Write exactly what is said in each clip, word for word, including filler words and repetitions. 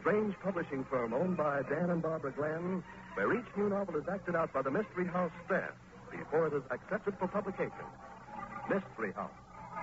strange publishing firm owned by Dan and Barbara Glenn, where each new novel is acted out by the Mystery House staff before it is accepted for publication. Mystery House.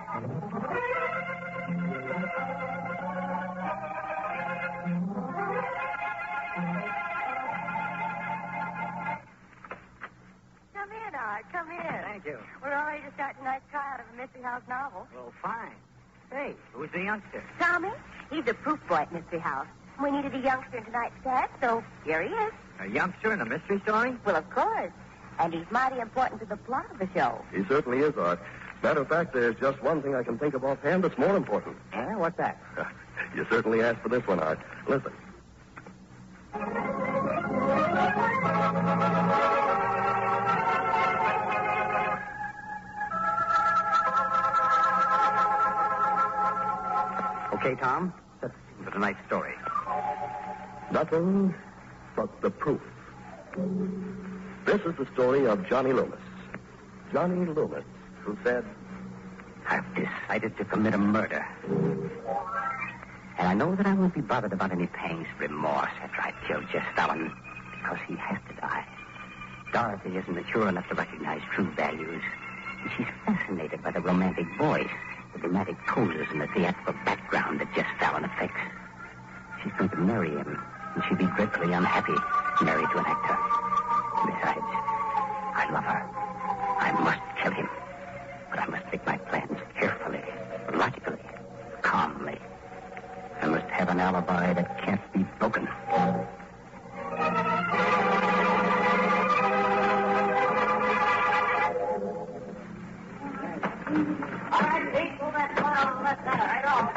Come in, Art. Come in. Thank you. We're all ready to start tonight's tryout of a Mystery House novel. Well, fine. Hey, who's the youngster? Tommy, he's the proof boy at Mystery House. We needed a youngster in tonight's cast, so here he is. A youngster in a mystery story? Well, of course. And he's mighty important to the plot of the show. He certainly is, Art. Matter of fact, there's just one thing I can think of offhand that's more important. Yeah, what's that? You certainly asked for this one, Art. Listen. Okay, Tom. Let's see for tonight's story. Nothing but the proof. This is the story of Johnny Loomis. Johnny Loomis, who said, I've decided to commit a murder. And I know that I won't be bothered about any pangs of remorse after I kill Jess Fallon, because he has to die. Dorothy isn't mature enough to recognize true values. And she's fascinated by the romantic voice, the dramatic poses, and the theatrical background that Jess Fallon affects. She's going to marry him, and she'd be dreadfully unhappy married to an actor. Besides, I love her. I must kill him. But I must make my plans carefully, logically, calmly. I must have an alibi that can't be broken. All right, Pete, pull that file on the left side. Right off.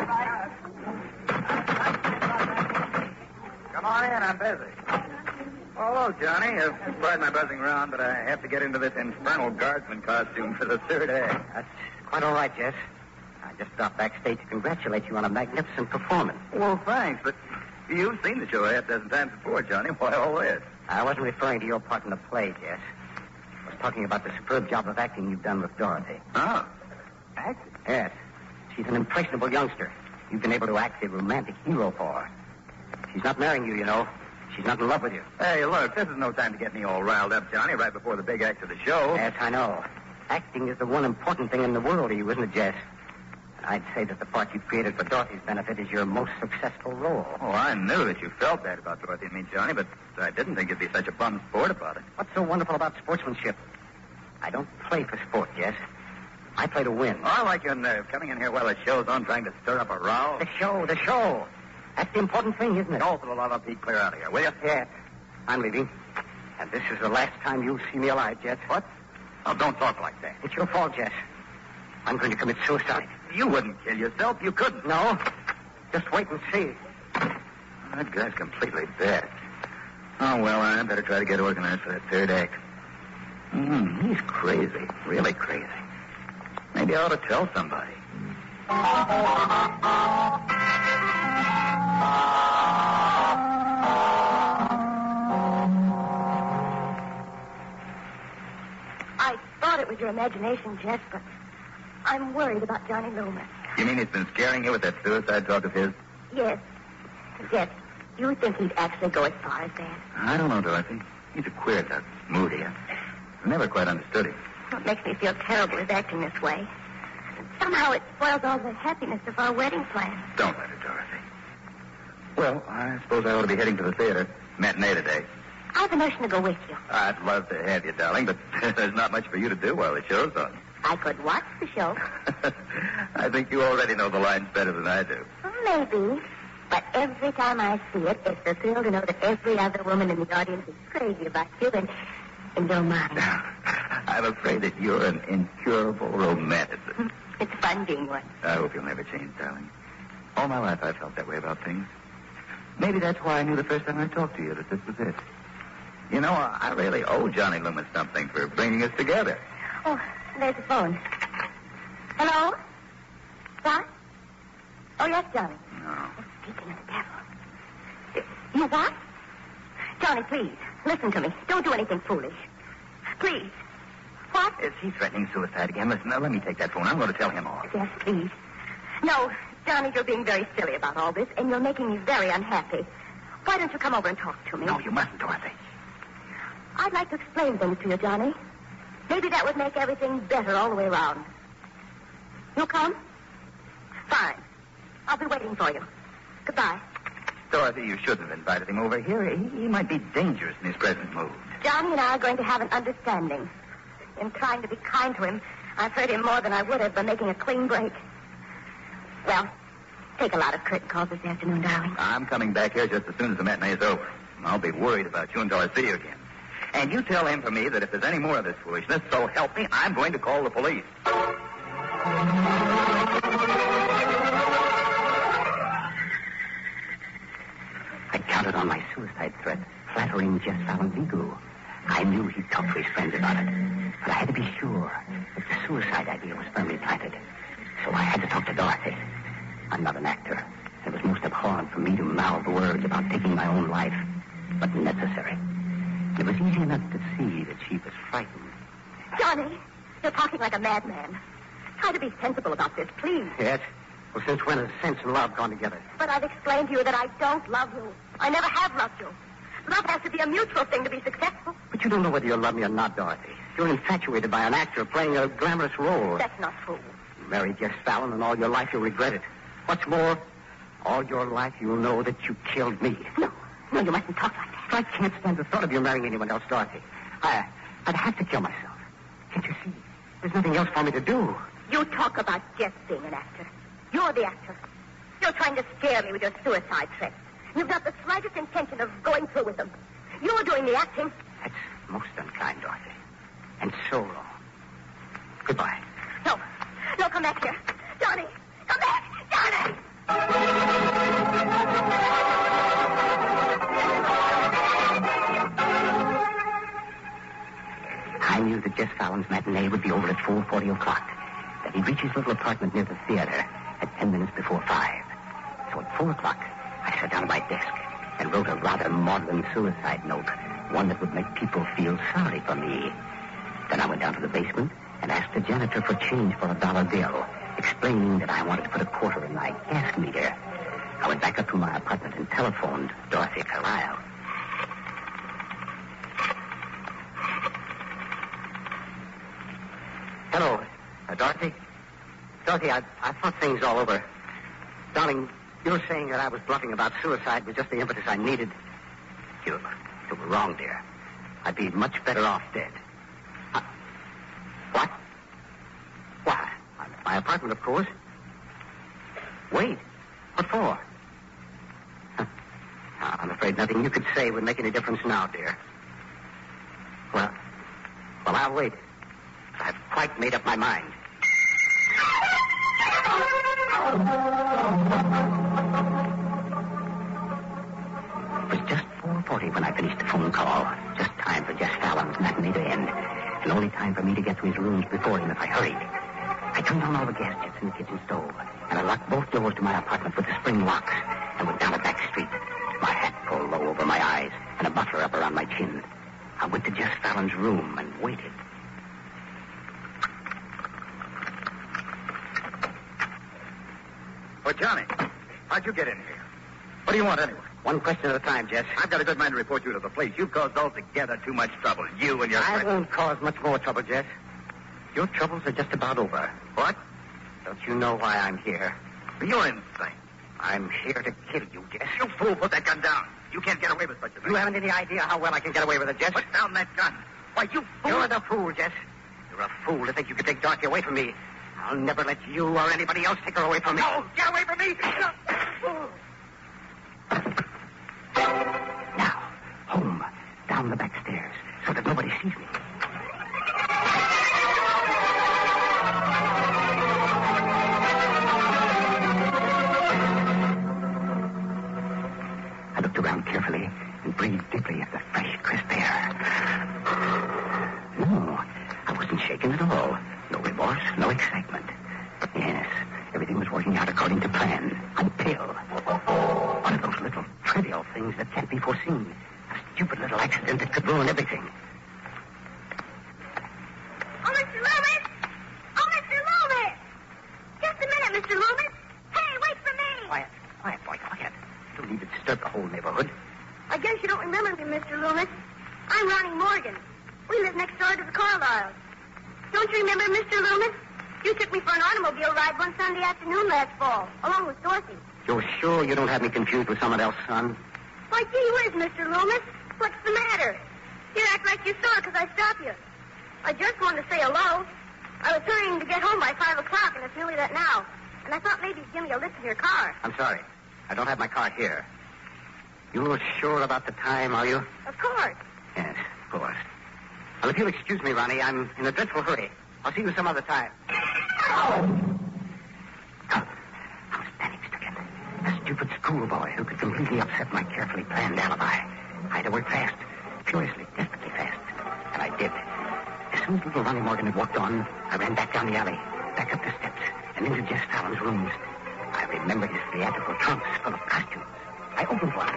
Come on in, I'm busy. Oh, hello, Johnny. Uh, pardon my buzzing around, but I have to get into this infernal guardsman costume for the third act. That's quite all right, Jess. I just stopped backstage to congratulate you on a magnificent performance. Well, thanks, but you've seen the show a half dozen times before, Johnny. Why all this? I wasn't referring to your part in the play, Jess. I was talking about the superb job of acting you've done with Dorothy. Oh, acting? Yes. She's an impressionable youngster. You've been able to act a romantic hero for her. She's not marrying you, you know. She's not in love with you. Hey, look, this is no time to get me all riled up, Johnny, right before the big act of the show. Yes, I know. Acting is the one important thing in the world to you, isn't it, Jess? And I'd say that the part you've created for Dorothy's benefit is your most successful role. Oh, I knew that you felt that about Dorothy and me, Johnny, but I didn't think you'd be such a bum sport about it. What's so wonderful about sportsmanship? I don't play for sport, Jess. I play to win. Oh, I like your nerve, coming in here while the show's on, trying to stir up a row. The show, the show. That's the important thing, isn't it? Oh, for the love of Pete, clear out of here, will you? Yes. I'm leaving. And this is the last time you'll see me alive, Jess. What? Oh, don't talk like that. It's your fault, Jess. I'm going to commit suicide. You wouldn't kill yourself. You couldn't. No. Just wait and see. That guy's completely dead. Oh, well, I better try to get organized for that third act. Mm, he's crazy. Really crazy. Maybe I ought to tell somebody. I thought it was your imagination, Jess, but I'm worried about Johnny Loomis. You mean he's been scaring you with that suicide talk of his? Yes. Jess, do you think he'd actually go as far as that? I don't know, Dorothy. He's a queer type. Moody. I've never quite understood him. Well, it makes me feel terrible his acting this way. Somehow it spoils all the happiness of our wedding plans. Don't let it, Dorothy. Well, I suppose I ought to be heading to the theater. Matinee today. I have a notion to go with you. I'd love to have you, darling, but there's not much for you to do while the show's on. I could watch the show. I think you already know the lines better than I do. Well, maybe. But every time I see it, it's a thrill to know that every other woman in the audience is crazy about you and, and don't mind. I'm afraid that you're an incurable romanticist. It's fun being one. I hope you'll never change, darling. All my life I've felt that way about things. Maybe that's why I knew the first time I talked to you that this was it. You know, I really owe Johnny Loomis something for bringing us together. Oh, there's the phone. Hello? What? Oh, yes, Johnny. No. Speaking of the devil. You what? Johnny, please, listen to me. Don't do anything foolish. Please. What? Is he threatening suicide again? Listen, now, let me take that phone. I'm going to tell him all. Yes, please. No, Johnny, you're being very silly about all this, and you're making me very unhappy. why don't you come over and talk to me? No, you mustn't, Dorothy. I'd like to explain things to you, Johnny. Maybe that would make everything better all the way around. You'll come? Fine. I'll be waiting for you. Goodbye. Dorothy, you shouldn't have invited him over here. He, he might be dangerous in his present mood. Johnny and I are going to have an understanding. In trying to be kind to him, I've hurt him more than I would have by making a clean break. Well, take a lot of curtain calls this afternoon, darling. I'm coming back here just as soon as the matinee is over. I'll be worried about you until I see you again. And you tell him for me that if there's any more of this foolishness, so help me, I'm going to call the police. I counted on my suicide threat, flattering Jess Fallon's ego. I knew he'd talk to his friends about it, but I had to be sure that the suicide idea was firmly planted. So I had to talk to Dorothy. I'm not an actor. It was most abhorrent for me to mouth words about taking my own life, but necessary. It was easy enough to see that she was frightened. Johnny, you're talking like a madman. Try to be sensible about this, please. Yes? Well, since when has sense and love gone together? But I've explained to you that I don't love you. I never have loved you. Love has to be a mutual thing to be successful. But you don't know whether you love me or not, Dorothy. You're infatuated by an actor playing a glamorous role. That's not true. You marry Jess Fallon, and all your life you'll regret it. What's more, all your life you'll know that you killed me. No, no, you mustn't talk like that. I can't stand the thought of you marrying anyone else, Dorothy. I, I'd have to kill myself. Can't you see? There's nothing else for me to do. You talk about Jess being an actor. You're the actor. You're trying to scare me with your suicide threats. You've not the slightest intention of going through with them. You're doing the acting. That's most unkind, Dorothy. And so wrong. Goodbye. No. No, come back here. Johnny, come back. Johnny! I knew that Jess Fallon's matinee would be over at four forty o'clock. That he'd reach his little apartment near the theater at ten minutes before five. So at four o'clock, I sat down at my desk and wrote a rather maudlin suicide note, one that would make people feel sorry for me. Then I went down to the basement and asked the janitor for change for a dollar bill, explaining that I wanted to put a quarter in my gas meter. I went back up to my apartment and telephoned Dorothy Carlyle. Hello, uh, Dorothy? Dorothy, I, I thought things all over. Darling, you're saying that I was bluffing about suicide was just the impetus I needed. You, you were wrong, dear. I'd be much better off dead. Uh, what? Why? I'm at my apartment, of course. Wait. What for? Huh. I'm afraid nothing you could say would make any difference now, dear. Well, well, I'll wait. I've quite made up my mind. It was just four forty when I finished the phone call. Just time for Jess Fallon's matinee to end. And only time for me to get to his rooms before him if I hurried. I turned on all the gas jets in the kitchen stove, and I locked both doors to my apartment with the spring locks, and went down a back street, my hat pulled low over my eyes, and a muffler up around my chin. I went to Jess Fallon's room and waited. Well, Johnny, how'd you get in here? What do you want anyway? One question at a time, Jess. I've got a good mind to report you to the police. You've caused altogether too much trouble. You and your I friends. won't cause much more trouble, Jess. Your troubles are just about over. What? Don't you know why I'm here? You're insane. I'm here to kill you, Jess. You fool, put that gun down. You can't get away with such a thing. You haven't any idea how well I can get away with it, Jess. Put down that gun. Why, you fool. You're the fool, Jess. You're a fool to think you could take Dorothy away from me. I'll never let you or anybody else take her away from me. No, get away from me. Now, home, down the back stairs, so that nobody sees me. I looked around carefully and breathed deeply of the fresh, crisp air. No, I wasn't shaken at all. No remorse, no excitement. Yes, everything was working out according to plan. Until one of those little trivial things that can't be foreseen. A stupid little accident that could ruin everything. Oh, Mister Loomis! Oh, Mister Loomis! Just a minute, Mister Loomis. Hey, wait for me! Quiet, quiet, boy, quiet. You don't need to disturb the whole neighborhood. I guess you don't remember me, Mister Loomis. I'm Ronnie Morgan. We live next door to the Carlyles. Don't you remember, Mister Loomis? You took me for an automobile ride one Sunday afternoon last fall, along with Dorothy. You're sure you don't have me confused with someone else, son? Why, gee whiz, Mister Loomis. What's the matter? You act like you saw because I stopped you. I just wanted to say hello. I was hurrying to get home by five o'clock, and it's nearly that now. And I thought maybe you'd give me a lift in your car. I'm sorry. I don't have my car here. You're sure about the time, are you? Of course. Yes, of course. Well, if you'll excuse me, Ronnie, I'm in a dreadful hurry. I'll see you some other time. Oh! I was panic-stricken. A stupid schoolboy who could completely upset my carefully planned alibi. I had to work fast, furiously, desperately fast. And I did. As soon as little Ronnie Morgan had walked on, I ran back down the alley, back up the steps, and into Jess Fallon's rooms. I remembered his theatrical trunks full of costumes. I opened one.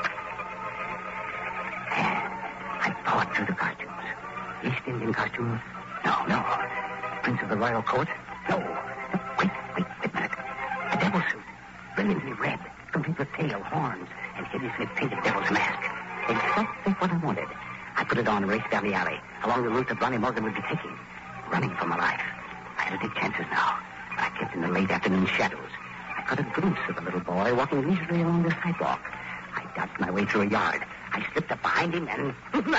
And I thawed through the costumes. East Indian costume? No, no. Prince of the Royal Court? No. Wait, wait, wait a minute. A devil suit. Brilliantly red, complete with tail, horns, and hideously painted devil's mask. Exactly what I wanted. I put it on and raced down the alley, along the route that Ronnie Morgan would be taking, running for my life. I had to take chances now, but I kept in the late afternoon shadows. I caught a glimpse of the little boy walking leisurely along the sidewalk. I dodged my way through a yard. I slipped up behind him and...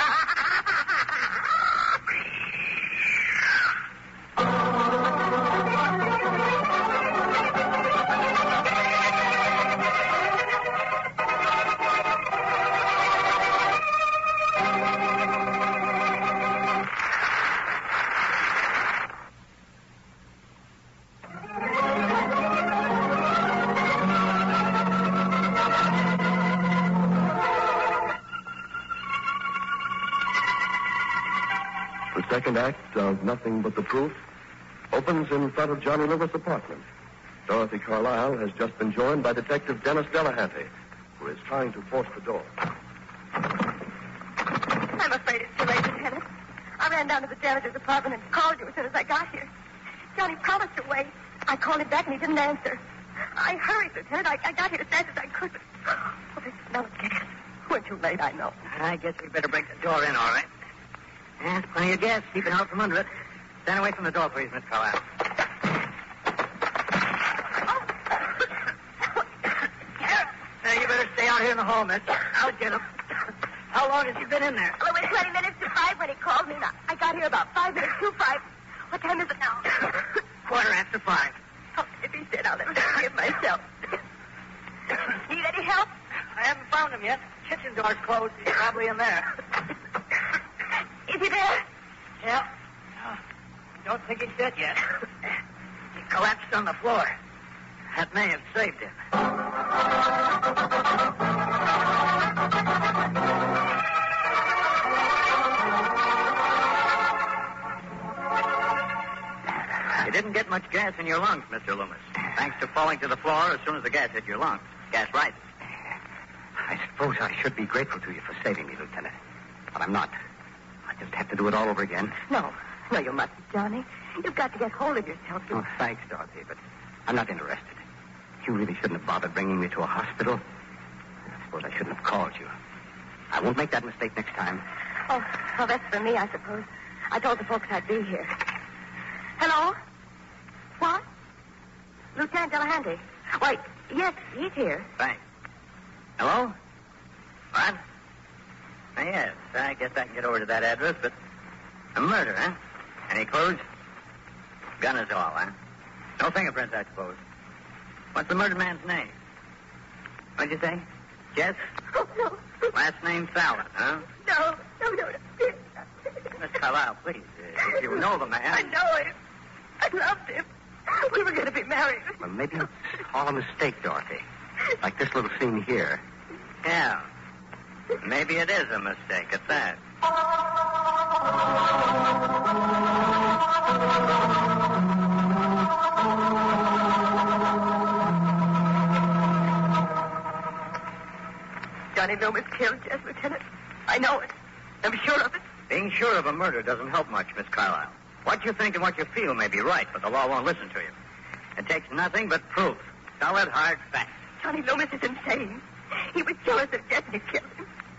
The second act of Nothing But the Truth opens in front of Johnny Loomis' apartment. Dorothy Carlyle has just been joined by Detective Dennis Delahanty, who is trying to force the door. I'm afraid it's too late, Lieutenant. I ran down to the janitor's apartment and called you as soon as I got here. Johnny promised to wait. I called him back and he didn't answer. I hurried, Lieutenant. I, I got here as fast as I could. But... Oh, this smells of gas. We're too late, I know. I guess we better break the door in, all right. There's plenty of gas keeping out from under it. Stand away from the door, please, Miss Carlyle. Now, you better stay out here in the hall, miss. I'll get him. How long has he been in there? Well, it was twenty minutes to five when he called me. Now, I got here about five minutes to five. What time is it now? Quarter after five. Oh, if he said, I'll never forgive myself. Need any help? I haven't found him yet. Kitchen door's closed. He's probably in there. Is he there? Yeah. No, don't think he's dead yet. He collapsed on the floor. That may have saved him. You didn't get much gas in your lungs, Mister Loomis. Thanks to falling to the floor as soon as the gas hit your lungs. Gas rises. I suppose I should be grateful to you for saving me, Lieutenant. But I'm not. I just have to do it all over again. No. No, you mustn't, Johnny. You've got to get hold of yourself. You... Oh, thanks, Dorothy, but I'm not interested. You really shouldn't have bothered bringing me to a hospital. I suppose I shouldn't have called you. I won't make that mistake next time. Oh, well, that's for me, I suppose. I told the folks I'd be here. Hello? What? Lieutenant Delahanty. Why, yes, he's here. Thanks. Hello? What? Uh, yes, I guess I can get over to that address, but a murder, huh? Any clues? Gun is all, huh? No fingerprints, I suppose. What's the murdered man's name? What'd you say? Jess? Oh, no. Last name Fallon, huh? No, no, no, no. Miss Carlyle, please, uh, if you know the man... I know him. I loved him. We were going to be married. Well, maybe it's all a mistake, Dorothy. Like this little scene here. Yeah. Maybe it is a mistake at that. Johnny Loomis killed Jess, Lieutenant. I know it. I'm sure of it. Being sure of a murder doesn't help much, Miss Carlyle. What you think and what you feel may be right, but the law won't listen to you. It takes nothing but proof. Solid, hard facts. Johnny Loomis is insane. He was jealous of Jess and he killed him.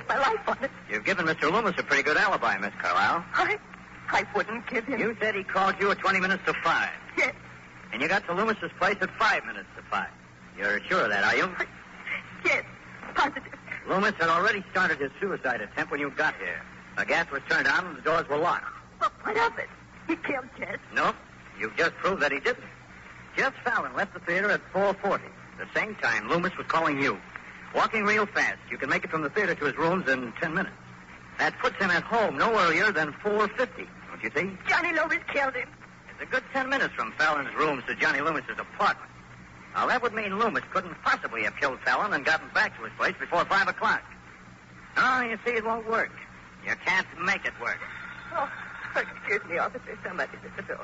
stake my life on it. You've given Mister Loomis a pretty good alibi, Miss Carlisle. I, I wouldn't give him. You said he called you at twenty minutes to five. Yes. And you got to Loomis's place at five minutes to five. You're sure of that, are you? Yes, positive. Loomis had already started his suicide attempt when you got here. The gas was turned on and the doors were locked. But what of it? He killed Jess. Nope. You've just proved that he didn't. Jess Fallon left the theater at four forty. The same time Loomis was calling you. Walking real fast. You can make it from the theater to his rooms in ten minutes. That puts him at home no earlier than four fifty. Don't you see? Johnny Loomis killed him. It's a good ten minutes from Fallon's rooms to Johnny Loomis's apartment. Now, that would mean Loomis couldn't possibly have killed Fallon and gotten back to his place before five o'clock. Oh, you see, it won't work. You can't make it work. Oh, excuse me, officer. Somebody's at the door.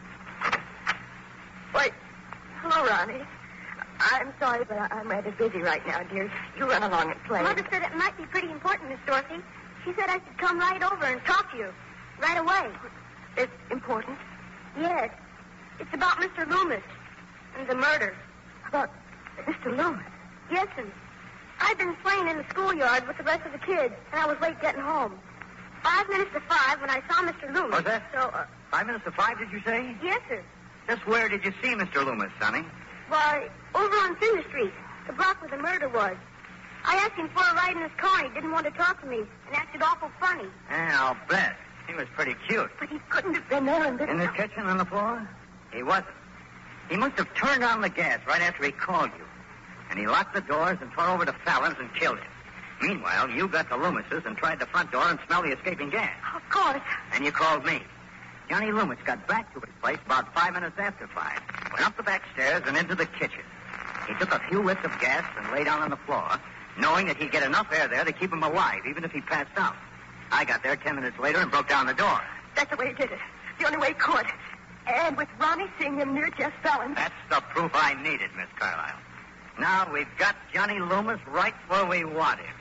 Wait. Hello, Ronnie. I'm sorry, but I- I'm rather busy right now, dear. You run along and play. Mother said it might be pretty important, Miss Dorothy. She said I should come right over and talk to you. Right away. It's important. Yes. It's about Mister Loomis and the murder. About Mister Loomis. Yes, and I'd been playing in the schoolyard with the rest of the kids, and I was late getting home. Five minutes to five when I saw Mister Loomis. What's that? So, uh, Five minutes to five, did you say? yes, sir. Just where did you see Mister Loomis, Sonny? Why, over on Cinder Street, the block where the murder was. I asked him for a ride in his car, and he didn't want to talk to me, and acted awful funny. Yeah, I'll bet. He was pretty cute. But he couldn't have been there and In the kitchen on the floor? He wasn't. He must have turned on the gas right after he called you. And he locked the doors and tore over to Fallon's and killed him. Meanwhile, you got to Loomis's and tried the front door and smelled the escaping gas. Of course. And you called me. Johnny Loomis got back to his place about five minutes after five. Went up the back stairs and into the kitchen. He took a few whiffs of gas and lay down on the floor, knowing that he'd get enough air there to keep him alive, even if he passed out. I got there ten minutes later and broke down the door. That's the way he did it. The only way he could. And with Ronnie seeing him near Jess Fallon. That's the proof I needed, Miss Carlisle. Now we've got Johnny Loomis right where we want him.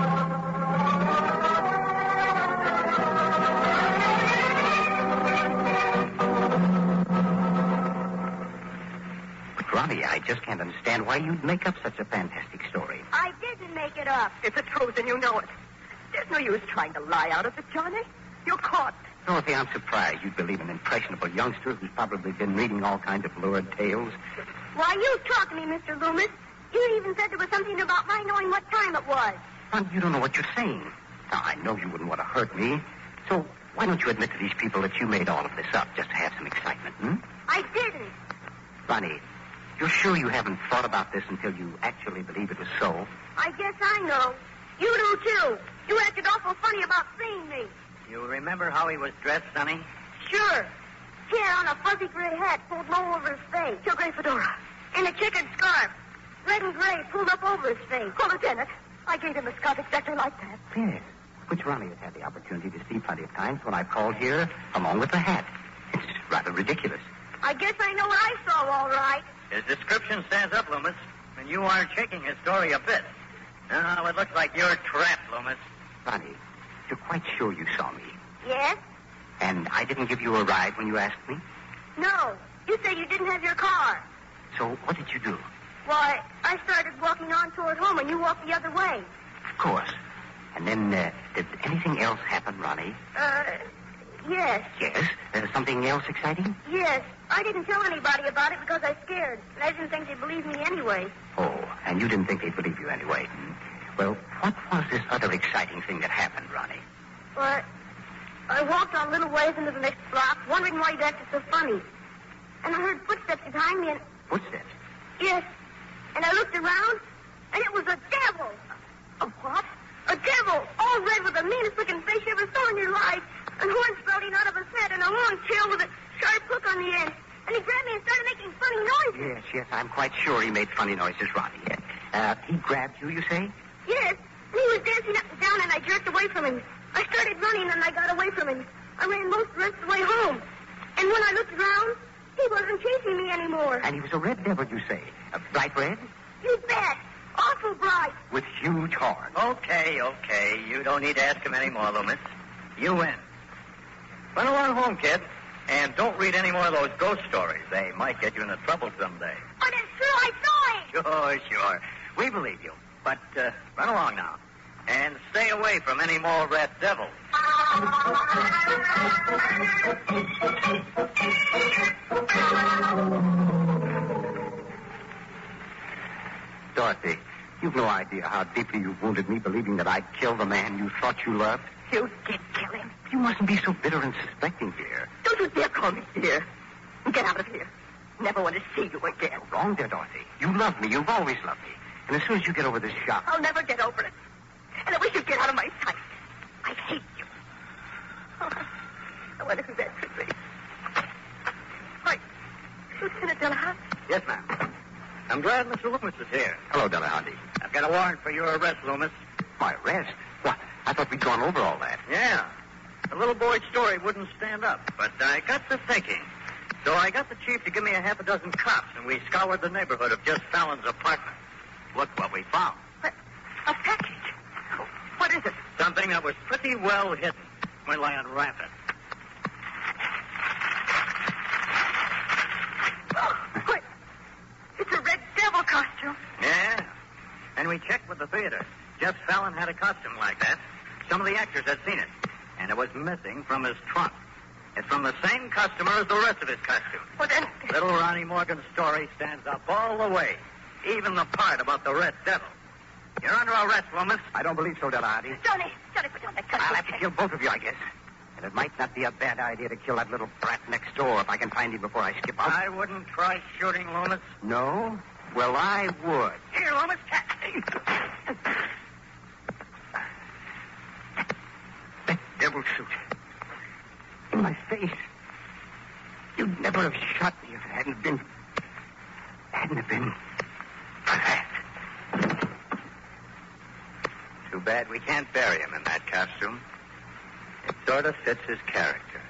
But, Ronnie, I just can't understand why you'd make up such a fantastic story. I didn't make it up. It's the truth, and you know it. There's no use trying to lie out of it, Johnny. You're caught. Dorothy, I'm surprised you'd believe an impressionable youngster who's probably been reading all kinds of lurid tales. Why, you talked to me, Mister Loomis. You even said there was something about my knowing what time it was. Ron, you don't know what you're saying. Now, I know you wouldn't want to hurt me. So why don't you admit to these people that you made all of this up just to have some excitement, hmm? I didn't. Ronnie, you're sure you haven't thought about this until you actually believe it was so? I guess I know. You do, too. You acted awful funny about seeing me. You remember how he was dressed, Sonny? Sure. He had on a fuzzy gray hat pulled low over his face. Your gray fedora. And a checkered scarf. Red and gray pulled up over his face. Oh, Lieutenant, I gave him a scarf exactly like that. Yes. Which Ronnie has had the opportunity to see plenty of times when I've called here along with the hat. It's rather ridiculous. I guess I know what I saw, all right. His description stands up, Loomis, and you aren't shaking his story a bit. Now, it looks like you're trapped, Loomis. Ronnie, you're quite sure you saw me. Yes? And I didn't give you a ride when you asked me? No. You said you didn't have your car. So what did you do? Why, I started walking on toward home, and you walked the other way. Of course. And then, uh, did anything else happen, Ronnie? Uh, yes. Yes? Uh, something else exciting? Yes. I didn't tell anybody about it because I was scared. And I didn't think they'd believe me anyway. Oh, and you didn't think they'd believe you anyway. Hmm? Well, what was this other exciting thing that happened, Ronnie? Well, I walked on a little ways into the next block, wondering why he'd acted so funny. And I heard footsteps behind me, and... Footsteps? Yes. And I looked around, and it was a devil. A what? A devil, all red with the meanest looking face you ever saw in your life. And horns sprouting out of his head, and a long tail with a sharp hook on the end. And he grabbed me and started making funny noises. Yes, yes, I'm quite sure he made funny noises, Ronnie. Uh, he grabbed you, you say? Yes. And he was dancing up and down, and I jerked away from him. I started running, and I got away from him. I ran most of the rest of the way home. And when I looked around, he wasn't chasing me anymore. And he was a red devil, you say? A bright red? You bet. Awful bright. With huge horns. Okay, okay. You don't need to ask him any more, Loomis. You win. Run along home, kid. And don't read any more of those ghost stories. They might get you into trouble someday. But it's true, I saw him. Sure, sure. We believe you. But uh, run along now. And stay away from any more red devils. Dorothy, you've no idea how deeply you've wounded me believing that I'd kill the man you thought you loved. You did kill him. You mustn't be so bitter and suspecting, dear. Don't you dare call me dear. Get out of here. Never want to see you again. You're wrong there, Dorothy. You love me. You've always loved me. And as soon as you get over this shock... I'll never get over it. And I wish you'd get out of my sight. I hate you. Oh, I wonder who that could be. Hi. Lieutenant Delahunt? Yes, ma'am. I'm glad Mister Loomis is here. Hello, Delahanty. I've got a warrant for your arrest, Loomis. My arrest? What? I thought we'd gone over all that. Yeah. The little boy's story wouldn't stand up, but I got to thinking. So I got the chief to give me a half a dozen cops, and we scoured the neighborhood of Jess Fallon's apartment. Look what we found. What? A package? What is it? Something that was pretty well hidden. Went lying rampant. Oh, wait. It's a Red Devil costume. Yeah. And we checked with the theater. Jess Fallon had a costume like that. Some of the actors had seen it. And it was missing from his trunk. It's from the same customer as the rest of his costume. Well, then... Little Ronnie Morgan's story stands up all the way. Even the part about the Red Devil. You're under arrest, Loomis. I don't believe so, Delahanty. Johnny, Johnny, put down that gun. I'll have to kill both of you, I guess. And it might not be a bad idea to kill that little brat next door if I can find him before I skip out. I wouldn't try shooting, Loomis. No? Well, I would. Here, Loomis. That devil suit. In my face. You'd never have shot me if it hadn't been... hadn't have been for that. Too bad we can't bury him in that costume. It sort of fits his character.